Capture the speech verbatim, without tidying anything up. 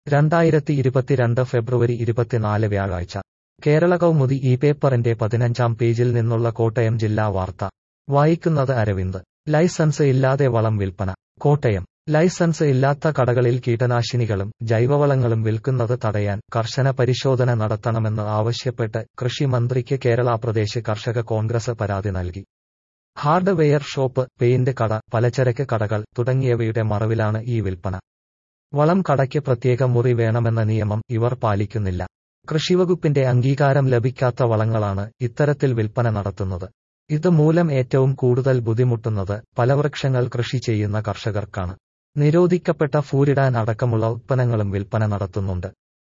രണ്ടായിരത്തി ഇരുപത്തിരണ്ട് ഫെബ്രുവരി ഇരുപത്തിനാല് വ്യാഴാഴ്ച കേരള കൗമുദി ഈ പേപ്പറിന്റെ പതിനഞ്ചാം പേജിൽ നിന്നുള്ള കോട്ടയം ജില്ലാ വാർത്ത വായിക്കുന്നത് അരവിന്ദ്. ലൈസൻസ് ഇല്ലാതെ വളം വിൽപ്പന. കോട്ടയം. ലൈസൻസ് ഇല്ലാത്ത കടകളിൽ കീടനാശിനികളും ജൈവവളങ്ങളും വിൽക്കുന്നത് തടയാൻ കർശന പരിശോധന നടത്തണമെന്ന് ആവശ്യപ്പെട്ട് കൃഷി മന്ത്രിക്ക് കേരള പ്രദേശ് കർഷക കോൺഗ്രസ് പരാതി നൽകി. ഹാർഡ്വെയർ ഷോപ്പ്, പെയിന്റ് കട, പലചരക്ക് കടകൾ തുടങ്ങിയവയുടെ മറവിലാണ് ഈ വിൽപ്പന. വളം കടയ്ക്ക് പ്രത്യേക മുറി വേണമെന്ന നിയമം ഇവർ പാലിക്കുന്നില്ല. കൃഷിവകുപ്പിന്റെ അംഗീകാരം ലഭിക്കാത്ത വളങ്ങളാണ് ഇത്തരത്തിൽ വിൽപ്പന നടത്തുന്നത്. ഇതുമൂലം ഏറ്റവും കൂടുതൽ ബുദ്ധിമുട്ടുന്നത് ഫലവൃക്ഷങ്ങൾ കൃഷി ചെയ്യുന്ന കർഷകർക്കാണ്. നിരോധിക്കപ്പെട്ട ഫൂരിഡാൻ അടക്കമുള്ള ഉത്പന്നങ്ങളും വിൽപ്പന നടത്തുന്നുണ്ട്.